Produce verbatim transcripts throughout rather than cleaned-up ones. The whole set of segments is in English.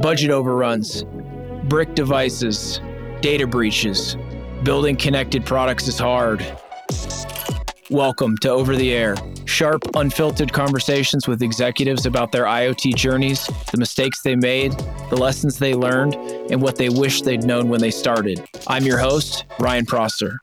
Budget overruns, brick devices, data breaches. Building connected products is hard. Welcome to Over the Air. Sharp, unfiltered conversations with executives about their IoT journeys, the mistakes they made, the lessons they learned, and what they wish they'd known when they started. I'm your host, Ryan Prosser.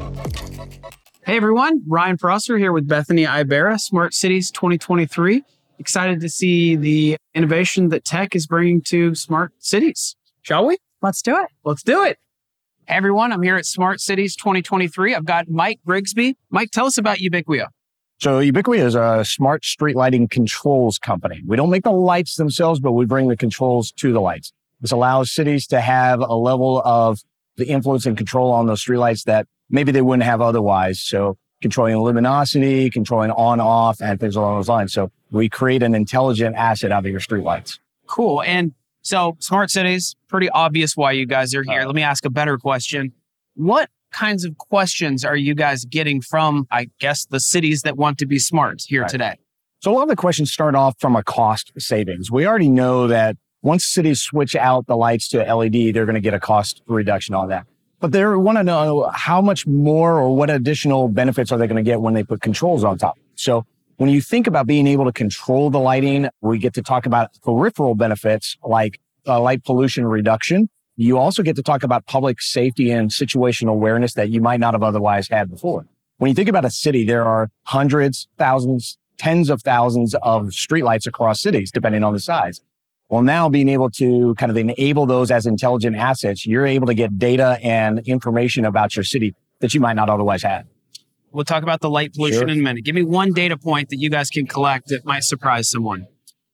Hey everyone, Ryan Prosser here with Bethany Ibarra, Smart Cities twenty twenty-three. Excited to see the innovation that tech is bringing to smart cities. Shall we? Let's do it. Let's do it. Hey everyone, I'm here at Smart Cities twenty twenty-three. I've got Mike Grigsby. Mike, tell us about Ubiquia. So Ubiquia is a smart street lighting controls company. We don't make the lights themselves, but we bring the controls to the lights. This allows cities to have a level of the influence and control on those streetlights that maybe they wouldn't have otherwise. So controlling luminosity, controlling on, off, and things along those lines. So we create an intelligent asset out of your streetlights. Cool. And so smart cities, pretty obvious why you guys are here. Uh, Let me ask a better question. What kinds of questions are you guys getting from, I guess, the cities that want to be smart here right. today? So a lot of the questions start off from a cost savings. We already know that once cities switch out the lights to L E D, they're going to get a cost reduction on that. But they want to know how much more or what additional benefits are they going to get when they put controls on top. So when you think about being able to control the lighting, we get to talk about peripheral benefits like uh, light pollution reduction. You also get to talk about public safety and situational awareness that you might not have otherwise had before. When you think about a city, there are hundreds, thousands, tens of thousands of streetlights across cities, depending on the size. Well, now being able to kind of enable those as intelligent assets, you're able to get data and information about your city that you might not otherwise have. We'll talk about the light pollution Sure. in a minute. Give me one data point that you guys can collect that might surprise someone.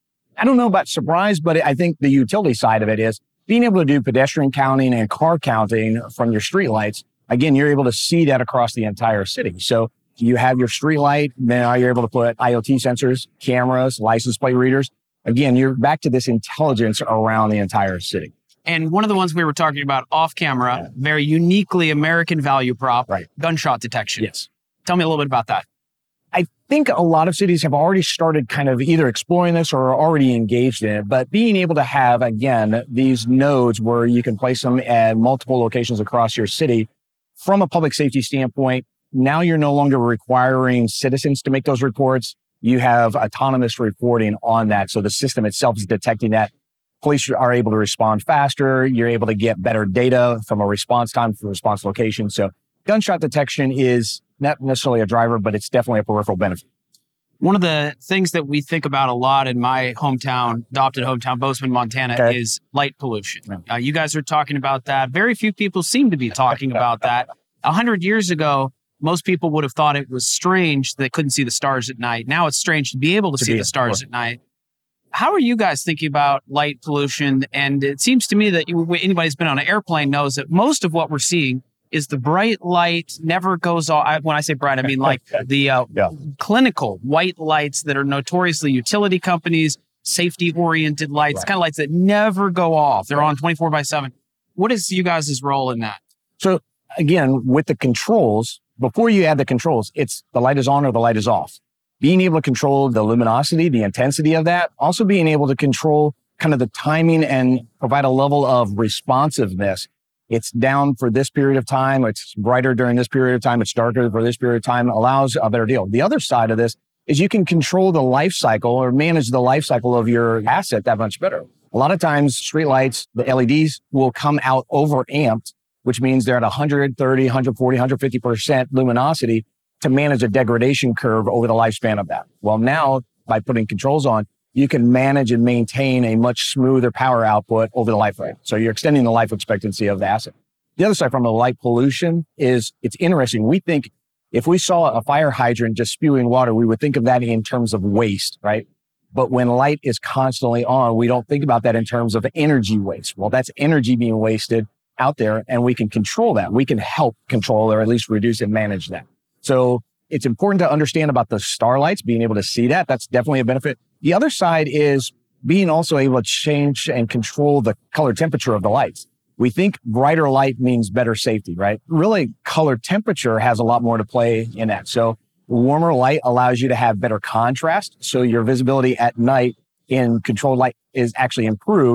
I don't know about surprise, but I think the utility side of it is being able to do pedestrian counting and car counting from your streetlights. Again, you're able to see that across the entire city. So you have your streetlight, now you're able to put IoT sensors, cameras, license plate readers. Again, you're back to this intelligence around the entire city. And one of the ones we were talking about off camera, yeah. very uniquely American value prop, right. gunshot detection. Yes. Tell me a little bit about that. I think a lot of cities have already started kind of either exploring this or are already engaged in it, but being able to have, again, these nodes where you can place them at multiple locations across your city from a public safety standpoint, now you're no longer requiring citizens to make those reports. You have autonomous reporting on that. So the system itself is detecting that. Police are able to respond faster. You're able to get better data from a response time from response location. So gunshot detection is not necessarily a driver, but it's definitely a peripheral benefit. One of the things that we think about a lot in my hometown, adopted hometown, Bozeman, Montana, okay. is light pollution. Yeah. Uh, you guys are talking about that. Very few people seem to be talking about that. A hundred years ago, most people would have thought it was strange that they couldn't see the stars at night. Now it's strange to be able to, to see the stars at night. How are you guys thinking about light pollution? And it seems to me that you, anybody who's been on an airplane knows that most of what we're seeing is the bright light never goes off. When I say bright, I mean like the uh, yeah. clinical white lights that are notoriously utility companies, safety-oriented lights, right. kind of lights that never go off. They're right. on twenty-four by seven. What is you guys' role in that? So again, with the controls, before you add the controls, it's the light is on or the light is off. Being able to control the luminosity, the intensity of that, also being able to control kind of the timing and provide a level of responsiveness. It's down for this period of time. It's brighter during this period of time. It's darker for this period of time. Allows a better deal. The other side of this is you can control the life cycle or manage the life cycle of your asset that much better. A lot of times, streetlights, the L E Ds will come out overamped, which means they're at one thirty, one forty, one fifty percent luminosity to manage a degradation curve over the lifespan of that. Well, now by putting controls on, you can manage and maintain a much smoother power output over the life rate. So you're extending the life expectancy of the asset. The other side from the light pollution is it's interesting. We think if we saw a fire hydrant just spewing water, we would think of that in terms of waste, right? But when light is constantly on, we don't think about that in terms of energy waste. Well, that's energy being wasted out there, and we can control that. We can help control or at least reduce and manage that. So it's important to understand about the starlights, being able to see that. That's definitely a benefit. The other side is being also able to change and control the color temperature of the lights. We think brighter light means better safety, right? Really, color temperature has a lot more to play in that. So warmer light allows you to have better contrast. So your visibility at night in controlled light is actually improved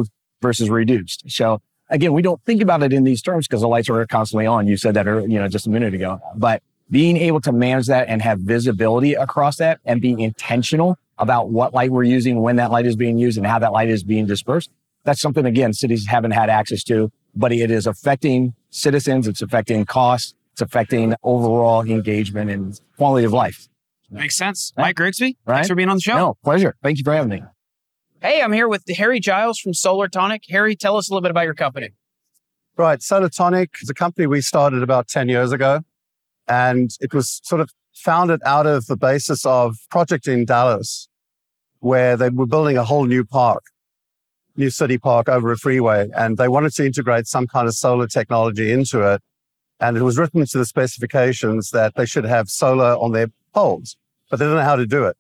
versus reduced. So again, we don't think about it in these terms because the lights are constantly on. You said that, you know, just a minute ago, but being able to manage that and have visibility across that and being intentional about what light we're using, when that light is being used and how that light is being dispersed. That's something, again, cities haven't had access to, but it is affecting citizens. It's affecting costs. It's affecting overall engagement and quality of life. Makes sense. Mike Grigsby, right? Thanks for being on the show. No, pleasure. Thank you for having me. Hey, I'm here with Harry Giles from SolarTonic. Harry, tell us a little bit about your company. Right. SolarTonic is a company we started about ten years ago. And it was sort of founded out of the basis of a project in Dallas, where they were building a whole new park, new city park over a freeway. And they wanted to integrate some kind of solar technology into it. And it was written to the specifications that they should have solar on their poles, but they didn't know how to do it.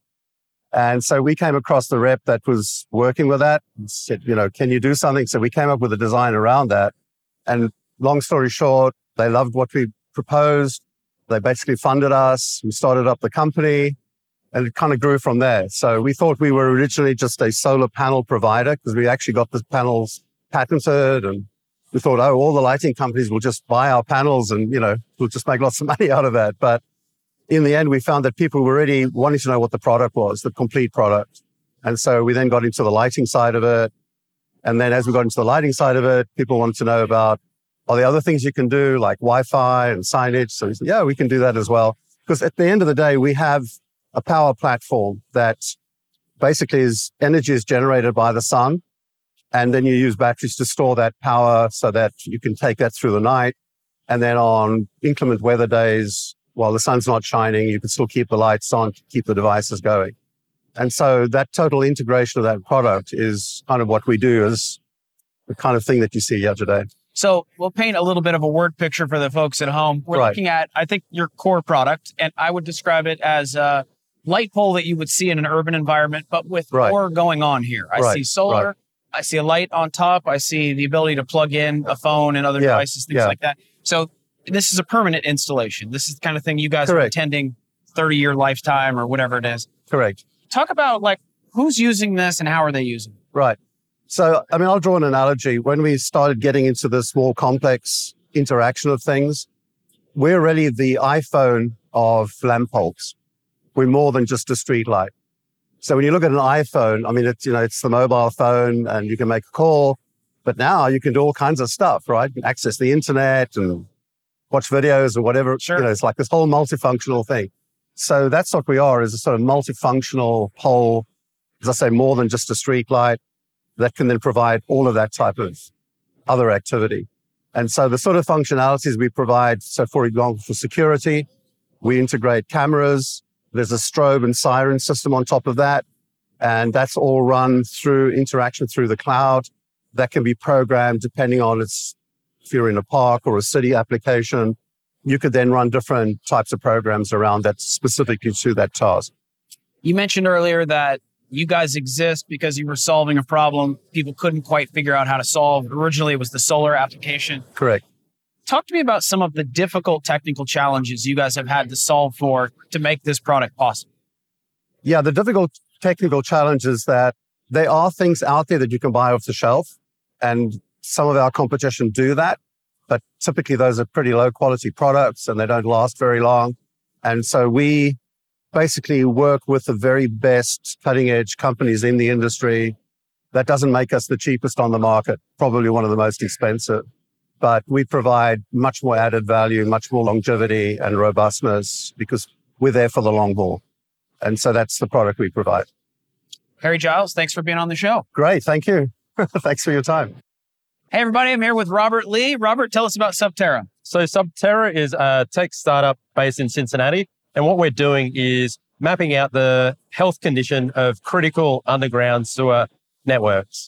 And so we came across the rep that was working with that and said, you know, can you do something? So we came up with a design around that. And long story short, they loved what we proposed. They basically funded us. We started up the company and it kind of grew from there. So we thought we were originally just a solar panel provider because we actually got the panels patented, and we thought, oh, all the lighting companies will just buy our panels and, you know, we'll just make lots of money out of that. But in the end, we found that people were really wanting to know what the product was, the complete product. And so we then got into the lighting side of it. And then as we got into the lighting side of it, people wanted to know about, are there other things you can do like Wi-Fi and signage? So we said, yeah, we can do that as well. Because at the end of the day, we have a power platform that basically is energy is generated by the sun. And then you use batteries to store that power so that you can take that through the night. And then on inclement weather days, while the sun's not shining, you can still keep the lights on to keep the devices going. And so that total integration of that product is kind of what we do, is the kind of thing that you see here today. So we'll paint a little bit of a word picture for the folks at home. We're right. looking at, I think, your core product, and I would describe it as a light pole that you would see in an urban environment, but with right. more going on here. I right. see solar, right. I see a light on top, I see the ability to plug in a phone and other yeah. devices, things yeah. like that. So this is a permanent installation. This is the kind of thing you guys Correct. are intending thirty-year lifetime or whatever it is. Correct. Talk about like who's using this and how are they using it? Right. So, I mean, I'll draw an analogy. When we started getting into this more complex interaction of things, we're really the iPhone of lamp poles. We're more than just a street light. So when you look at an iPhone, I mean, it's, you know, it's the mobile phone and you can make a call, but now you can do all kinds of stuff, right? You can access the internet and watch videos or whatever. Sure. You know, it's like this whole multifunctional thing. So that's what we are, is a sort of multifunctional pole, as I say, more than just a street light, that can then provide all of that type of other activity. And so the sort of functionalities we provide, so for example, for security, we integrate cameras. There's a strobe and siren system on top of that. And that's all run through interaction through the cloud. That can be programmed depending on its, if you're in a park or a city application, you could then run different types of programs around that specifically to that task. You mentioned earlier that you guys exist because you were solving a problem people couldn't quite figure out how to solve. Originally, it was the solar application. Correct. Talk to me about some of the difficult technical challenges you guys have had to solve for to make this product possible. Yeah, the difficult technical challenge is that there are things out there that you can buy off the shelf, and some of our competition do that, but typically those are pretty low quality products and they don't last very long. And so we basically work with the very best cutting edge companies in the industry. That doesn't make us the cheapest on the market, probably one of the most expensive, but we provide much more added value, much more longevity and robustness because we're there for the long haul. And so that's the product we provide. Harry Giles, thanks for being on the show. Great. Thank you. Thanks for your time. Hey, everybody. I'm here with Robert Lee. Robert, tell us about Subterra. So Subterra is a tech startup based in Cincinnati. And what we're doing is mapping out the health condition of critical underground sewer networks.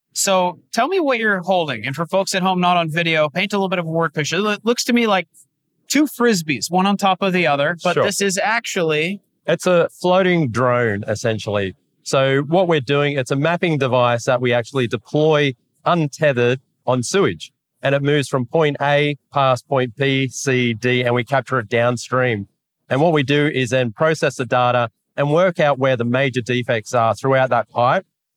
So tell me what you're holding. And for folks at home not on video, paint a little bit of a word picture. It looks to me like two Frisbees, one on top of the other. But Sure. this is actually... It's a floating drone, essentially. So what we're doing, it's a mapping device that we actually deploy untethered on sewage. And it moves from point A past point B, C, D, and we capture it downstream. And what we do is then process the data and work out where the major defects are throughout that pipe.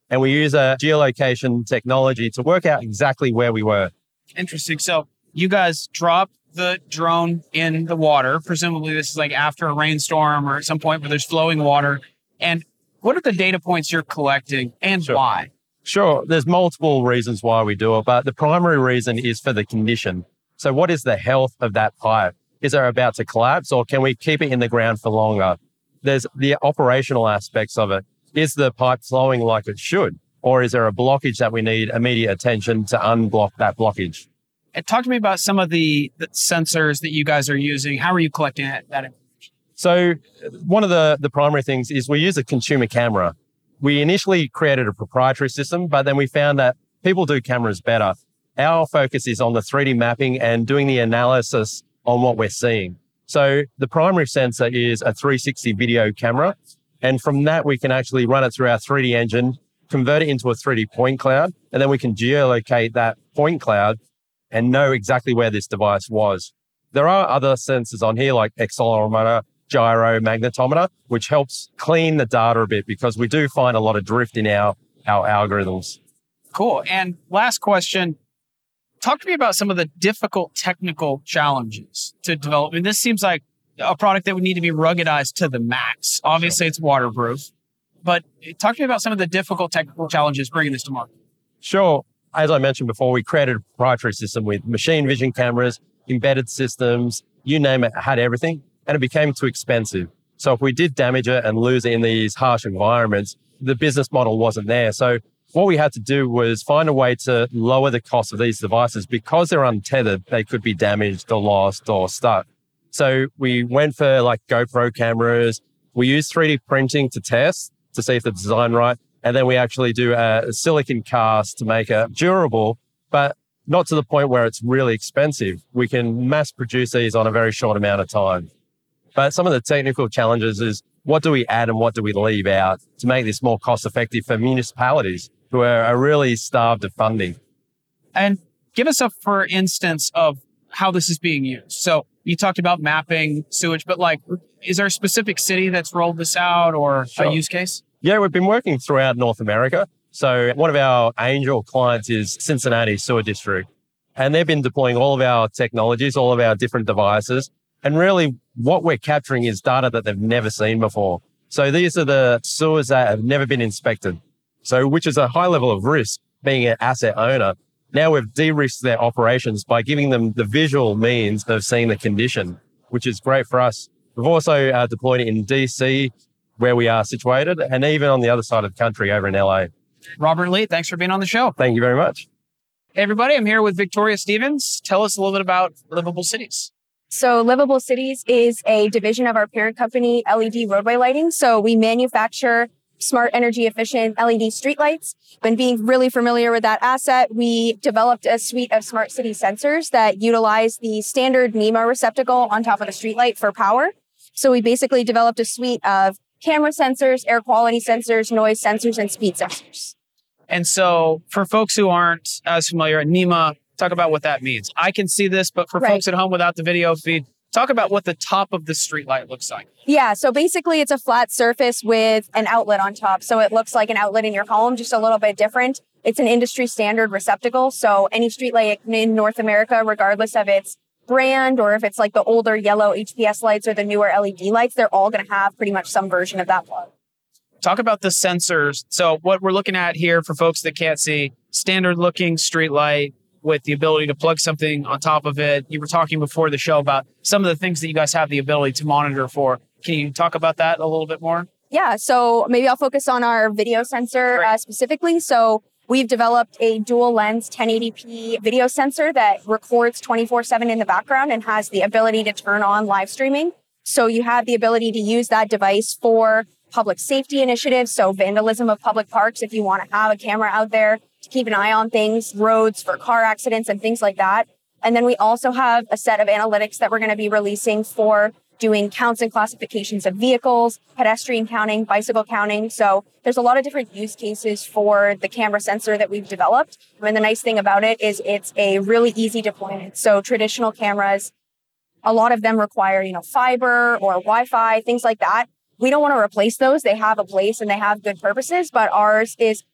And we use a geolocation technology to work out exactly where we were. Interesting. So you guys drop the drone in the water. Presumably this is like after a rainstorm or at some point where there's flowing water. And what are the data points you're collecting and Sure. why? Sure, there's multiple reasons why we do it, but the primary reason is for the condition. So what is the health of that pipe? Is it about to collapse, or can we keep it in the ground for longer? There's the operational aspects of it. Is the pipe flowing like it should? Or is there a blockage that we need immediate attention to unblock that blockage? And talk to me about some of the, the sensors that you guys are using. How are you collecting that, that information? So one of the, the primary things is we use a consumer camera. We initially created a proprietary system, but then we found that people do cameras better. Our focus is on the three D mapping and doing the analysis on what we're seeing. So the primary sensor is a three sixty video camera. And from that, we can actually run it through our three D engine, convert it into a three D point cloud, and then we can geolocate that point cloud and know exactly where this device was. There are other sensors on here like accelerometer, gyro, magnetometer, which helps clean the data a bit because we do find a lot of drift in our, our algorithms. Cool. And last question, talk to me about some of the difficult technical challenges to develop. I mean, this seems like a product that would need to be ruggedized to the max. Obviously, Sure. It's waterproof, but talk to me about some of the difficult technical challenges bringing this to market. Sure. As I mentioned before, we created a proprietary system with machine vision cameras, embedded systems, you name it, had everything. And it became too expensive. So if we did damage it and lose it in these harsh environments, the business model wasn't there. So what we had to do was find a way to lower the cost of these devices. Because they're untethered, they could be damaged or lost or stuck. So we went for like GoPro cameras. We used three D printing to test to see if the design right. And then we actually do a silicon cast to make it durable, but not to the point where it's really expensive. We can mass produce these on a very short amount of time. But some of the technical challenges is what do we add and what do we leave out to make this more cost effective for municipalities who are, are really starved of funding. And give us a, for instance, of how this is being used. So you talked about mapping sewage, but like, is there a specific city that's rolled this out or Sure. a use case? Yeah, we've been working throughout North America. So one of our angel clients is Cincinnati Sewer District, and they've been deploying all of our technologies, all of our different devices. And really what we're capturing is data that they've never seen before. So these are the sewers that have never been inspected. So which is a high level of risk being an asset owner. Now we've de-risked their operations by giving them the visual means of seeing the condition, which is great for us. We've also uh, deployed it in D C, where we are situated, and even on the other side of the country over in L A. Robert Lee, thanks for being on the show. Thank you very much. Hey, everybody, I'm here with Victoria Stevens. Tell us a little bit about Livable Cities. So Livable Cities is a division of our parent company, L E D Roadway Lighting. So we manufacture smart, energy efficient L E D streetlights. Been being really familiar with that asset, we developed a suite of smart city sensors that utilize the standard NEMA receptacle on top of the streetlight for power. So we basically developed a suite of camera sensors, air quality sensors, noise sensors, and speed sensors. And so for folks who aren't as familiar, NEMA, talk about what that means. I can see this, but for Right. folks at home without the video feed, talk about what the top of the streetlight looks like. Yeah, so basically it's a flat surface with an outlet on top. So it looks like an outlet in your home, just a little bit different. It's an industry standard receptacle. So any streetlight in North America, regardless of its brand or if it's like the older yellow H P S lights or the newer L E D lights, they're all going to have pretty much some version of that plug. Talk about the sensors. So what we're looking at here for folks that can't see, standard looking streetlight with the ability to plug something on top of it. You were talking before the show about some of the things that you guys have the ability to monitor for. Can you talk about that a little bit more? Yeah, so maybe I'll focus on our video sensor uh, specifically. So we've developed a dual lens ten eighty p video sensor that records twenty-four seven in the background and has the ability to turn on live streaming. So you have the ability to use that device for public safety initiatives, so vandalism of public parks, if you want to have a camera out there to keep an eye on things, roads for car accidents and things like that. And then we also have a set of analytics that we're going to be releasing for doing counts and classifications of vehicles, pedestrian counting, bicycle counting. So there's a lot of different use cases for the camera sensor that we've developed. And the nice thing about it is it's a really easy deployment. So traditional cameras, a lot of them require, you know, fiber or Wi-Fi, things like that. We don't want to replace those. They have a place and they have good purposes, but ours is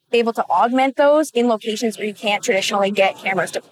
able to augment those in locations where you can't traditionally get cameras deployed.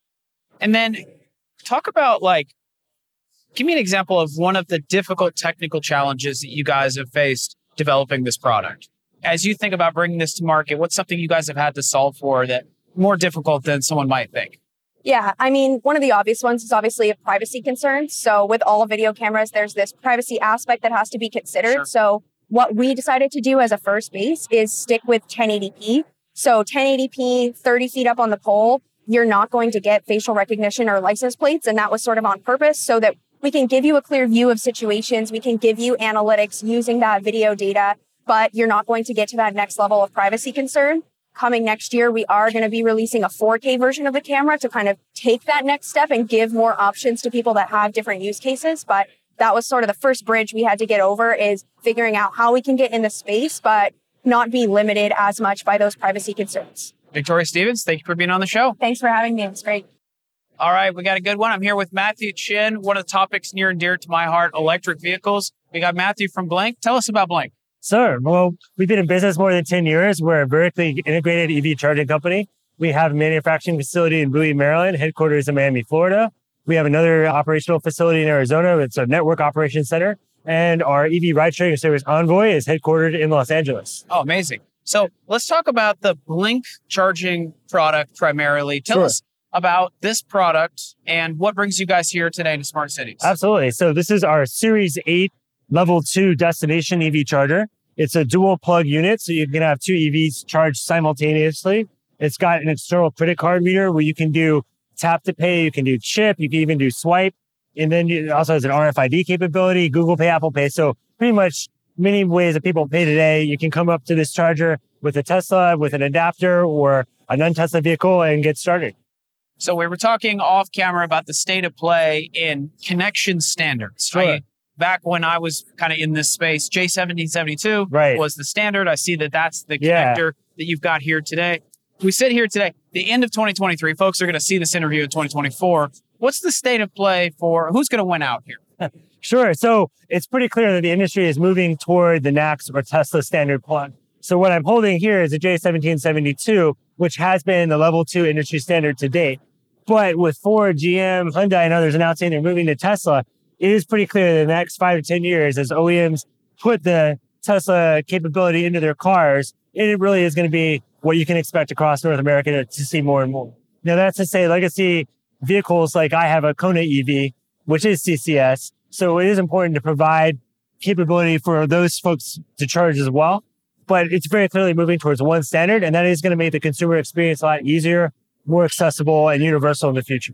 And then talk about like, give me an example of one of the difficult technical challenges that you guys have faced developing this product. As you think about bringing this to market, what's something you guys have had to solve for that more difficult than someone might think? Yeah, I mean, one of the obvious ones is obviously a privacy concern. So with all video cameras, there's this privacy aspect that has to be considered. Sure. So what we decided to do as a first base is stick with ten eighty p. So ten eighty p, thirty feet up on the pole, you're not going to get facial recognition or license plates. And that was sort of on purpose so that we can give you a clear view of situations. We can give you analytics using that video data, but you're not going to get to that next level of privacy concern. Coming next year, we are going to be releasing a four K version of the camera to kind of take that next step and give more options to people that have different use cases. But that was sort of the first bridge we had to get over, is figuring out how we can get in the space, but not be limited as much by those privacy concerns. Victoria Stevens, thank you for being on the show. Thanks for having me. It's great. All right, we got a good one. I'm here with Matthew Chin, one of the topics near and dear to my heart, electric vehicles. We got Matthew from Blink. Tell us about Blink. Sure. Well, we've been in business more than ten years. We're a vertically integrated E V charging company. We have a manufacturing facility in Bowie, Maryland, headquarters in Miami, Florida. We have another operational facility in Arizona. It's a network operations center. And our E V ride-sharing service Envoy is headquartered in Los Angeles. Oh, amazing. So let's talk about the Blink charging product primarily. Tell Sure. us about this product and what brings you guys here today to Smart Cities. Absolutely. So this is our Series eight Level two destination E V charger. It's a dual plug unit, so you can have two E Vs charged simultaneously. It's got an external credit card reader where you can do tap to pay, you can do chip, you can even do swipe. And then it also has an R F I D capability, Google Pay, Apple Pay. So pretty much many ways that people pay today, you can come up to this charger with a Tesla, with an adapter or a non-Tesla vehicle and get started. So we were talking off camera about the state of play in connection standards. Sure. Right? Back when I was kind of in this space, J seventeen seventy-two Right. was the standard. I see that that's the Yeah. connector that you've got here today. We sit here today, the end of twenty twenty-three. Folks are going to see this interview in twenty twenty-four. What's the state of play for who's going to win out here? Sure. So it's pretty clear that the industry is moving toward the N A C S or Tesla standard plug. So what I'm holding here is a J seventeen seventy-two, which has been the level two industry standard to date. But with Ford, G M, Hyundai, and others announcing they're moving to Tesla, it is pretty clear that in the next five to ten years, as O E Ms put the Tesla capability into their cars, it really is going to be what you can expect across North America to, to see more and more. Now, that's to say legacy vehicles like I have a Kona E V, which is C C S. So it is important to provide capability for those folks to charge as well. But it's very clearly moving towards one standard, and that is going to make the consumer experience a lot easier, more accessible, and universal in the future.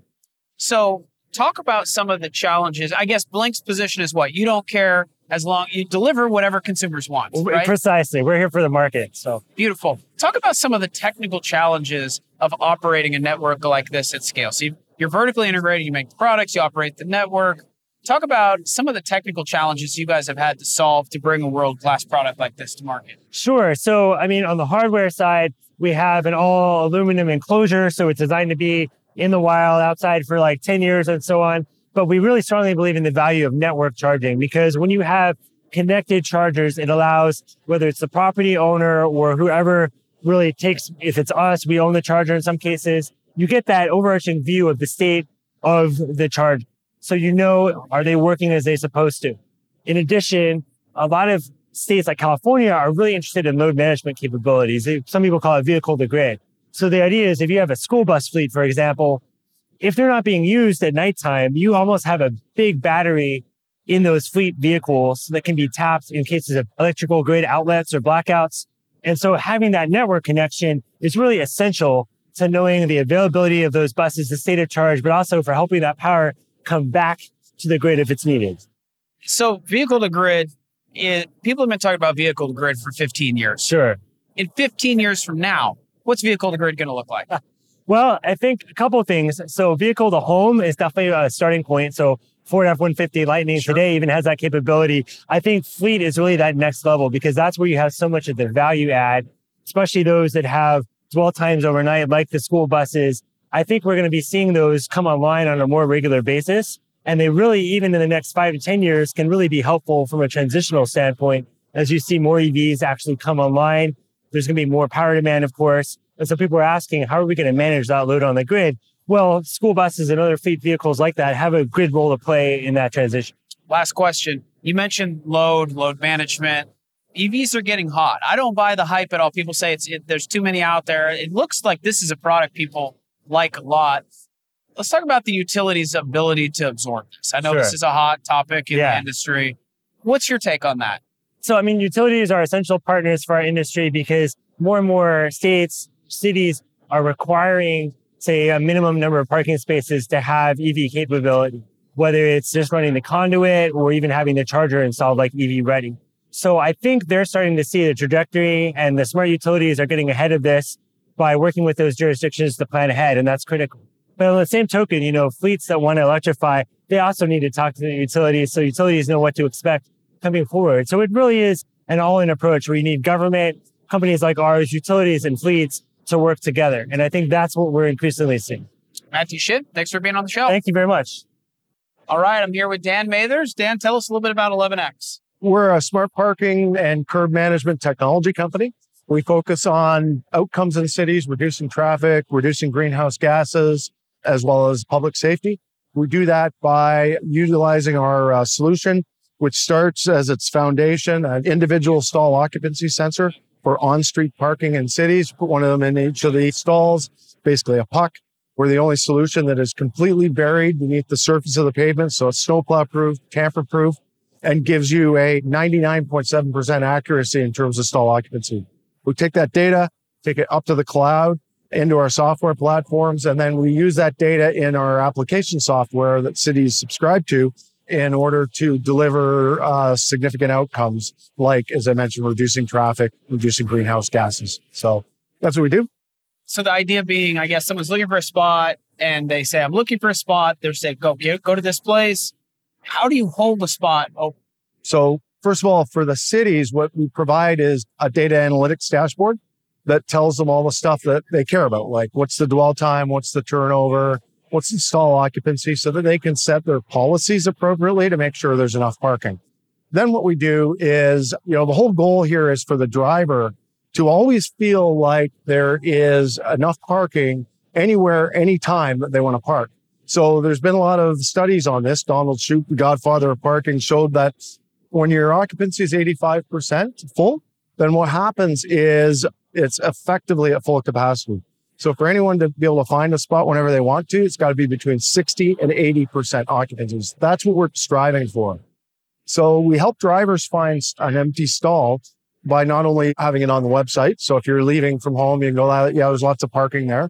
So talk about some of the challenges. I guess Blink's position is what? You don't care as long you deliver whatever consumers want, right? Precisely. We're here for the market. So beautiful. Talk about some of the technical challenges of operating a network like this at scale. So you, you're vertically integrated, you make the products, you operate the network. Talk about some of the technical challenges you guys have had to solve to bring a world-class product like this to market. Sure. So, I mean, on the hardware side, we have an all aluminum enclosure. So it's designed to be in the wild outside for like ten years and so on. But we really strongly believe in the value of network charging, because when you have connected chargers, it allows, whether it's the property owner or whoever really takes, if it's us, we own the charger in some cases, you get that overarching view of the state of the charge. So you know, are they working as they're supposed to? In addition, a lot of states like California are really interested in load management capabilities. Some people call it vehicle to grid. So the idea is if you have a school bus fleet, for example, if they're not being used at nighttime, you almost have a big battery in those fleet vehicles that can be tapped in cases of electrical grid outlets or blackouts. And so having that network connection is really essential to knowing the availability of those buses, the state of charge, but also for helping that power come back to the grid if it's needed. So vehicle to grid, it, people have been talking about vehicle to grid for fifteen years. Sure. In fifteen years from now, what's vehicle to grid going to look like? Well, I think a couple of things. So vehicle to home is definitely a starting point. So Ford F one fifty Lightning sure. today even has that capability. I think fleet is really that next level, because that's where you have so much of the value add, especially those that have dwell times overnight, like the school buses. I think we're going to be seeing those come online on a more regular basis. And they really, even in the next five to ten years, can really be helpful from a transitional standpoint as you see more E Vs actually come online. There's going to be more power demand, of course. And so people are asking, how are we going to manage that load on the grid? Well, school buses and other fleet vehicles like that have a grid role to play in that transition. Last question. You mentioned load, load management. E Vs are getting hot. I don't buy the hype at all. People say it's it, there's too many out there. It looks like this is a product people like a lot. Let's talk about the utility's ability to absorb this. I know Sure. this is a hot topic in Yeah. the industry. What's your take on that? So, I mean, utilities are essential partners for our industry because more and more states, cities are requiring, say, a minimum number of parking spaces to have E V capability, whether it's just running the conduit or even having the charger installed like E V ready. So I think they're starting to see the trajectory, and the smart utilities are getting ahead of this by working with those jurisdictions to plan ahead, and that's critical. But on the same token, you know, fleets that want to electrify, they also need to talk to the utilities so utilities know what to expect coming forward. So it really is an all-in approach where you need government, companies like ours, utilities, and fleets to work together. And I think that's what we're increasingly seeing. Matthew Schitt, thanks for being on the show. Thank you very much. All right, I'm here with Dan Mathers. Dan, tell us a little bit about eleven X. We're a smart parking and curb management technology company. We focus on outcomes in cities, reducing traffic, reducing greenhouse gases, as well as public safety. We do that by utilizing our uh, solution, which starts as its foundation, an individual stall occupancy sensor for on-street parking in cities. Put one of them in each of the stalls, basically a puck. We're the only solution that is completely buried beneath the surface of the pavement, so it's snowplow-proof, tamper-proof, and gives you a ninety-nine point seven percent accuracy in terms of stall occupancy. We take that data, take it up to the cloud, into our software platforms, and then we use that data in our application software that cities subscribe to in order to deliver uh, significant outcomes, like, as I mentioned, reducing traffic, reducing greenhouse gases. So that's what we do. So the idea being, I guess someone's looking for a spot and they say, I'm looking for a spot. They're saying, go, go to this place. How do you hold the spot open? So first of all, for the cities, what we provide is a data analytics dashboard that tells them all the stuff that they care about, like what's the dwell time, what's the turnover, what's the stall occupancy, so that they can set their policies appropriately to make sure there's enough parking. Then what we do is, you know, the whole goal here is for the driver to always feel like there is enough parking anywhere, anytime that they want to park. So there's been a lot of studies on this. Donald Shoup, the godfather of parking, showed that when your occupancy is eighty-five percent full, then what happens is it's effectively at full capacity. So for anyone to be able to find a spot whenever they want to, it's got to be between sixty and eighty percent occupancy. That's what we're striving for. So we help drivers find an empty stall by not only having it on the website. So if you're leaving from home, you can go, yeah, there's lots of parking there.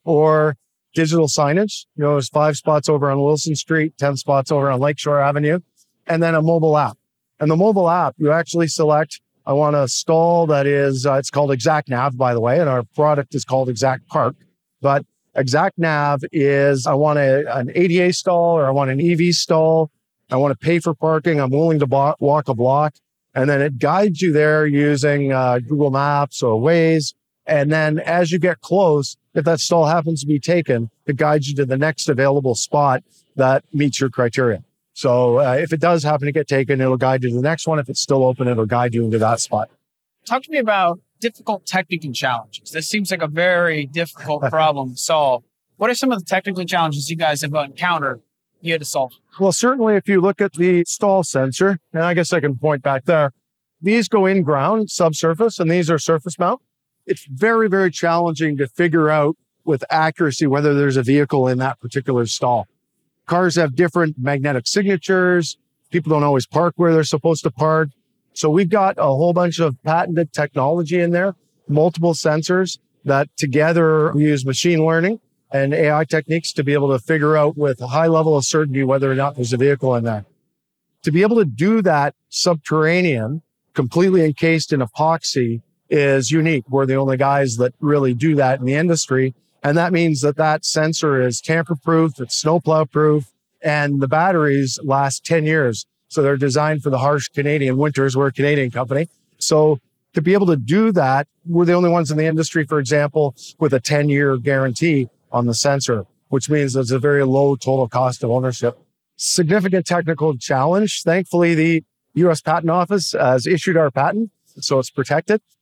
Or digital signage. You know, there's five spots over on Wilson Street, ten spots over on Lakeshore Avenue, and then a mobile app. And the mobile app, you actually select, I want a stall that is, uh, it's called ExactNav, by the way, and our product is called Exact Park. But ExactNav is, I want a, an A D A stall, or I want an E V stall. I want to pay for parking. I'm willing to bo- walk a block. And then it guides you there using uh, Google Maps or Waze. And then as you get close, if that stall happens to be taken, it guides you to the next available spot that meets your criteria. So uh, if it does happen to get taken, it'll guide you to the next one. If it's still open, it'll guide you into that spot. Talk to me about difficult technical challenges. This seems like a very difficult problem to solve. What are some of the technical challenges you guys have encountered you had to solve? Well, certainly if you look at the stall sensor, and I guess I can point back there, these go in ground, subsurface, and these are surface mount. It's very, very challenging to figure out with accuracy whether there's a vehicle in that particular stall. Cars have different magnetic signatures. People don't always park where they're supposed to park. So we've got a whole bunch of patented technology in there, multiple sensors that together we use machine learning and A I techniques to be able to figure out with a high level of certainty whether or not there's a vehicle in there. To be able to do that subterranean, completely encased in epoxy, is unique. We're the only guys that really do that in the industry. And that means that that sensor is tamper-proof, it's snowplow-proof, and the batteries last ten years. So they're designed for the harsh Canadian winters. We're a Canadian company. So to be able to do that, we're the only ones in the industry, for example, with a ten-year guarantee on the sensor, which means there's a very low total cost of ownership. Significant technical challenge. Thankfully, the U S Patent Office has issued our patent, so it's protected.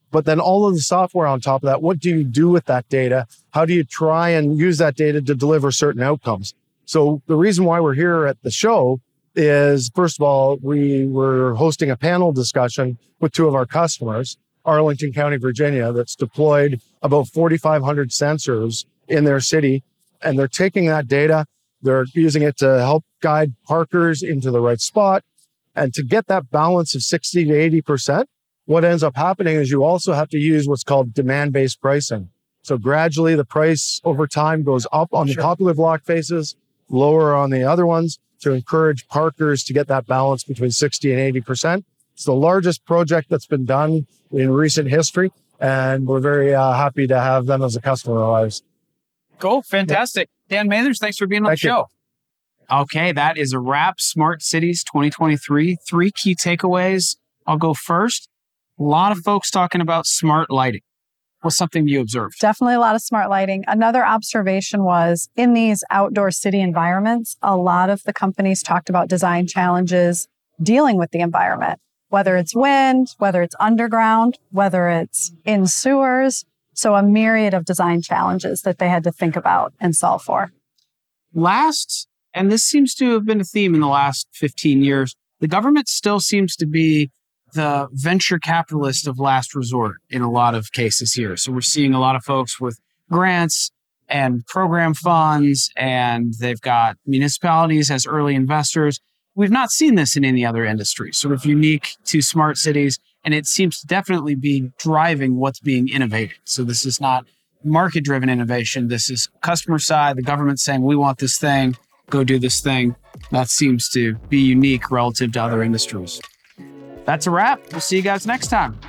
But then all of the software on top of that, what do you do with that data? How do you try and use that data to deliver certain outcomes? So the reason why we're here at the show is, first of all, we were hosting a panel discussion with two of our customers, Arlington County, Virginia, that's deployed about forty-five hundred sensors in their city. And they're taking that data, they're using it to help guide parkers into the right spot. And to get that balance of sixty to eighty percent, what ends up happening is you also have to use what's called demand-based pricing. So gradually the price over time goes up on the Sure. popular block faces, lower on the other ones, to encourage parkers to get that balance between sixty and eighty percent. It's the largest project that's been done in recent history, and we're very uh, happy to have them as a customer of ours. Cool. Fantastic. Dan Mathers, thanks for being on Thank the you. show. Okay, that is a wrap. Smart Cities twenty twenty-three. Three key takeaways. I'll go first. A lot of folks talking about smart lighting. What's something you observed? Definitely a lot of smart lighting. Another observation was in these outdoor city environments, a lot of the companies talked about design challenges dealing with the environment, whether it's wind, whether it's underground, whether it's in sewers. So a myriad of design challenges that they had to think about and solve for. Last, and this seems to have been a theme in the last fifteen years, the government still seems to be the venture capitalist of last resort in a lot of cases here. So we're seeing a lot of folks with grants and program funds, and they've got municipalities as early investors. We've not seen this in any other industry, sort of unique to smart cities. And it seems to definitely be driving what's being innovated. So this is not market-driven innovation. This is customer side, the government saying, we want this thing, go do this thing. That seems to be unique relative to other industries. That's a wrap. We'll see you guys next time.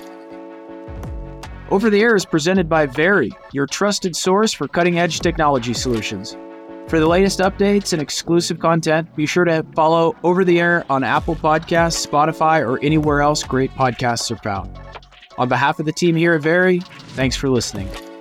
Over the Air is presented by Very, your trusted source for cutting-edge technology solutions. For the latest updates and exclusive content, be sure to follow Over the Air on Apple Podcasts, Spotify, or anywhere else great podcasts are found. On behalf of the team here at Very, thanks for listening.